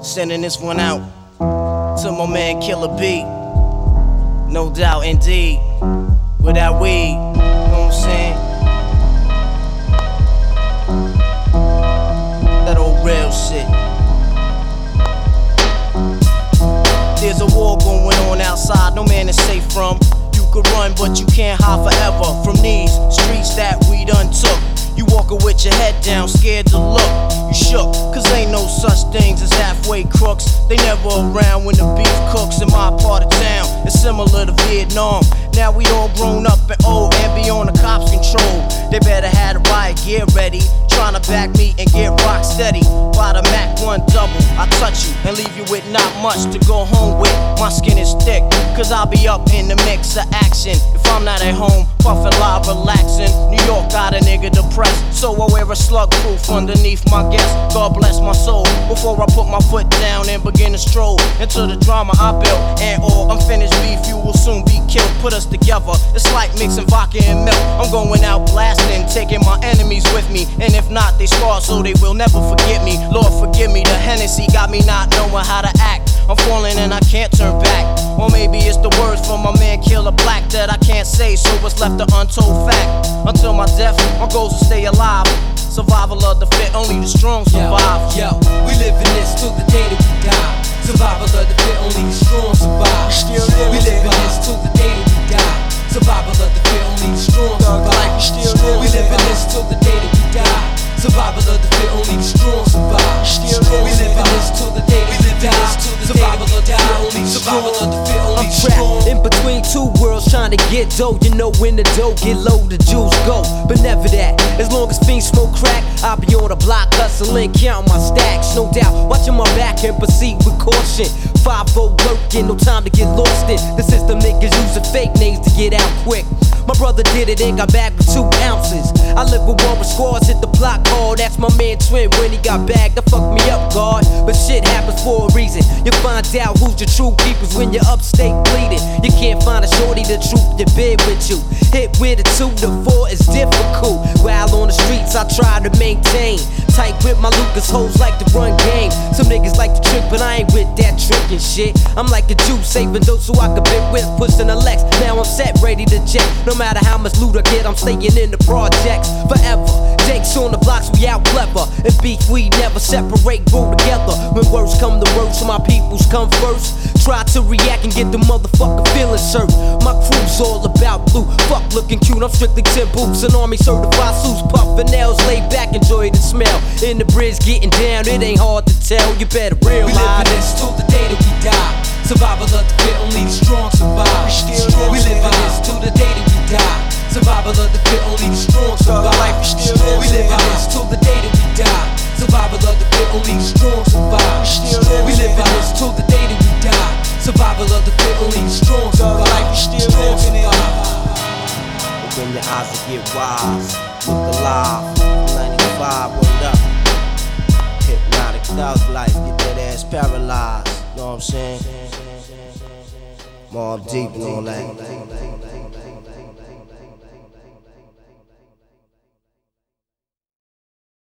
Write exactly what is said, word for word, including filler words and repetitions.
Sending this one out to my man Killer B. No doubt, indeed. Without weed, you know what I'm saying? That old real shit. There's a war going on outside, no man is safe from. You could run, but you can't hide forever from these streets that we done took. You walkin' with your head down, scared to look. You shook, cause ain't no such things as halfway crooks. They never around when the beef cooks in my part of town. It's similar to Vietnam. Now we all grown up and old and beyond the cops' control. They better have the riot gear ready, tryna back me and get rock steady. By the Mac one double, I touch you and leave you with not much to go home with. My skin is thick, cause I'll be up in the mix of action. If I'm not at home, puffin' live, relaxing. New York got a nigga depressed, so I wear a slug proof underneath my guest. God bless my soul, before I put my foot down and begin to stroll into the drama I built. And all unfinished beef, you will soon be killed. Put us together, it's like mixing vodka and milk. I'm going out blasting, taking my enemies with me. And if not, they scarred so they will never forget me. Lord forgive me, the Hennessy got me not knowing how to act. I'm falling and I can't turn back. Or maybe it's the words from my man Killer Black that I can't say, so it's left an untold fact. Until my death, my goals to stay alive. Survival of the fit, only the strong survive. Yo, yo, we live in this till the day that we die. Survival of the fit, only the strong survive. We live in this till the day that we die. Survival of the fit, only the strong survive. We live in this till the day that we die. Survival of the fit, only the strong survive. We live in this till the day that we die. Survival of the fit, only the survival of the fit, only the strong. In between two worlds trying to get dough. You know when the dough get low, the jewels go. But never that, as long as fiends smoke crack, I'll be on the block hustling, counting my stacks. No doubt, watching my back and proceed with caution. five oh working, no time to get lost in. The system niggas using fake names to get out quick. My brother did it and got back with two ounces. I live with one with squads, hit the block hard. That's my man Twin when he got back. That fucked me up, God. But shit happens for a reason. You find out who's your true keepers when you're upstate bleeding. You can't find a shorty to troop your bed with you. Hit with a two to four is difficult. While on the streets, I try to maintain. Tight with my Lucas hoes like to run game. Some niggas like to trick, but I ain't with that trickin' shit. I'm like a Jew, saving those who I could bit with, pushing the Lex. Now I'm set, ready to jet. No matter how much loot I get, I'm staying in the projects forever. Jakes on the blocks, we out clever. And beef, we never separate, grow together. When words come to words, my peoples come first. Try to react and get the motherfucker feeling served. My crew's all about blue, fuck looking cute. I'm strictly ten boots and army certified suits, puffin' nails, laid back, enjoy the smell. In the bridge, getting down, it ain't hard to tell. You better realize. We live in this till the day that we die. Survival of the fit, only the strong survive. We live in this till the day that we die. Survival of the fit, only the strong survive. We live in this till the day that we die. Survival of the fit, only the strong survive. We live in this till the day that we die. Survival of the fit, only the strong survive. Strong survive. Open your eyes to get wise. Look alive. ninety-five, word up. Hypnotic thug life, get that ass paralyzed. Know what I'm saying? Mobb Deep and all that.